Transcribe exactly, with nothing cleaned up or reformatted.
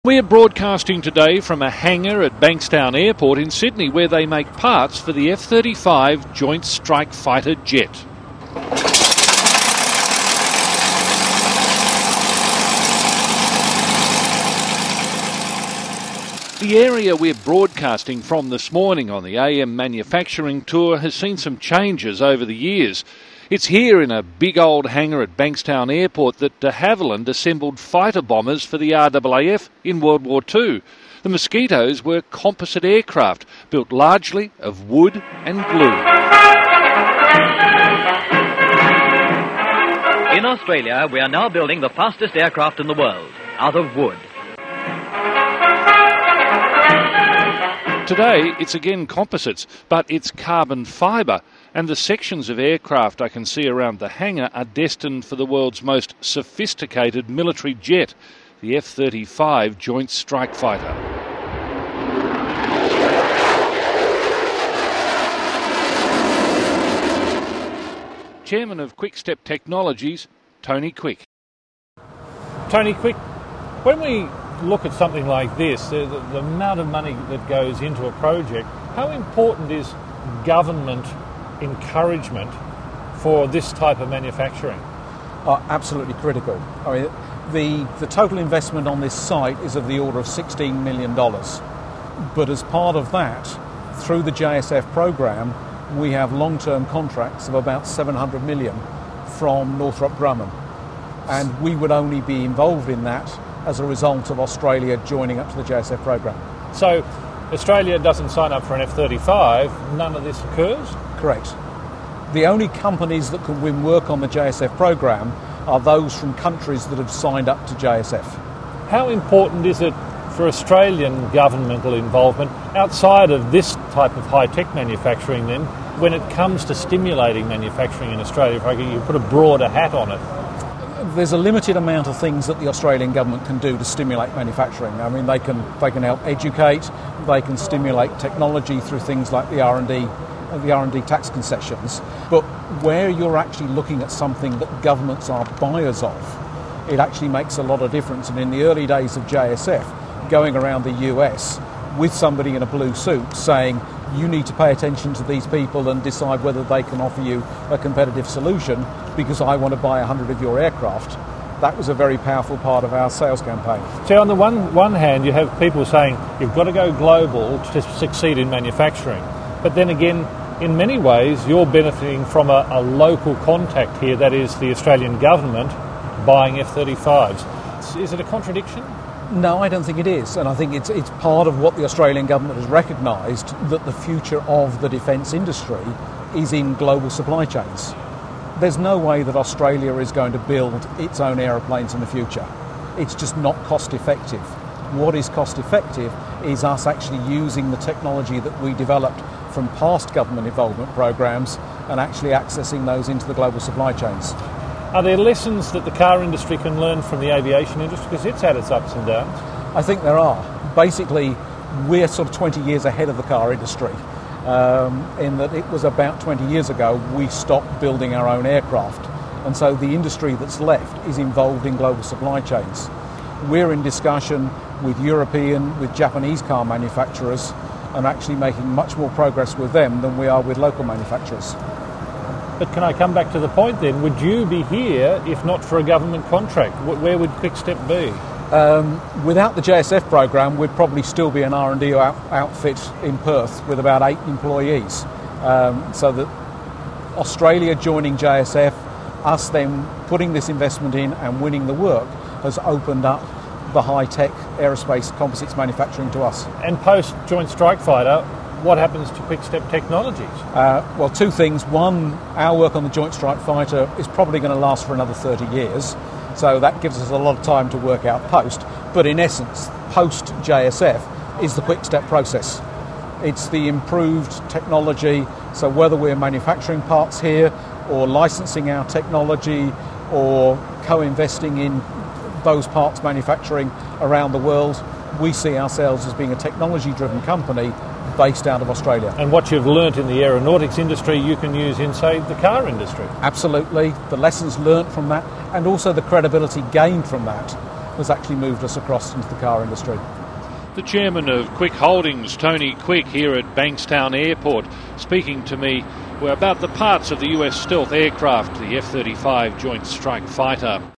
We're broadcasting today from a hangar at Bankstown Airport in Sydney, where they make parts for the F thirty-five Joint Strike Fighter jet. The area we're broadcasting from this morning on the A M Manufacturing Tour has seen some changes over the years. It's here in a big old hangar at Bankstown Airport that de Havilland assembled fighter bombers for the R A A F in World War Two. The Mosquitoes were composite aircraft built largely of wood and glue. In Australia, we are now building the fastest aircraft in the world, out of wood. Today, it's again composites, but it's carbon fibre, and the sections of aircraft I can see around the hangar are destined for the world's most sophisticated military jet, the F thirty-five Joint Strike Fighter. Chairman of Quick-Step Technologies, Tony Quick. Tony Quick, when we look at something like this, the, the, the amount of money that goes into a project, how important is government encouragement for this type of manufacturing? Are absolutely critical. I mean, the the total investment on this site is of the order of sixteen million dollars. But as part of that, through the J S F program, we have long-term contracts of about seven hundred million dollars from Northrop Grumman. And we would only be involved in that as a result of Australia joining up to the J S F program. So Australia doesn't sign up for an F thirty-five, none of this occurs? Correct. The only companies that can win work on the J S F program are those from countries that have signed up to J S F. How important is it for Australian governmental involvement outside of this type of high-tech manufacturing then, when it comes to stimulating manufacturing in Australia, if I can, you put a broader hat on it? There's a limited amount of things that the Australian government can do to stimulate manufacturing. I mean, they can they can help educate, they can stimulate technology through things like the R and D, the R and D tax concessions. But where you're actually looking at something that governments are buyers of, it actually makes a lot of difference. And in the early days of J S F, going around the U S with somebody in a blue suit saying, you need to pay attention to these people and decide whether they can offer you a competitive solution because I want to buy a hundred of your aircraft. That was a very powerful part of our sales campaign. So on the one, one hand, you have people saying you've got to go global to succeed in manufacturing. But then again, in many ways, you're benefiting from a, a local contact here, that is the Australian government buying F thirty-fives. Is it a contradiction? No, I don't think it is, and I think it's it's part of what the Australian government has recognised, that the future of the defence industry is in global supply chains. There's no way that Australia is going to build its own aeroplanes in the future. It's just not cost effective. What is cost effective is us actually using the technology that we developed from past government involvement programs and actually accessing those into the global supply chains. Are there lessons that the car industry can learn from the aviation industry? Because it's had its ups and downs. I think there are. Basically, we're sort of twenty years ahead of the car industry, um, in that it was about twenty years ago we stopped building our own aircraft. And so the industry that's left is involved in global supply chains. We're in discussion with European, with Japanese car manufacturers, and actually making much more progress with them than we are with local manufacturers. But can I come back to the point then? Would you be here if not for a government contract? Where would Quick-Step be? Um, without the J S F program, we'd probably still be an R and D out- outfit in Perth with about eight employees. Um, so that Australia joining J S F, us then putting this investment in and winning the work, has opened up the high-tech aerospace composites manufacturing to us. And post Joint Strike Fighter, what happens to Quick-Step Technologies? Uh, well, two things. One, our work on the Joint Strike Fighter is probably going to last for another thirty years, so that gives us a lot of time to work out post. But in essence, post J S F is the Quick-Step process. It's the improved technology, so whether we're manufacturing parts here or licensing our technology or co-investing in those parts manufacturing around the world, we see ourselves as being a technology-driven company based out of Australia. And what you've learnt in the aeronautics industry, you can use inside the car industry. Absolutely. The lessons learnt from that, and also the credibility gained from that. has actually moved us across into the car industry. The chairman of Quick Holdings, Tony Quick, here at Bankstown Airport, speaking to me about the parts of the U S stealth aircraft, the F thirty-five Joint Strike Fighter.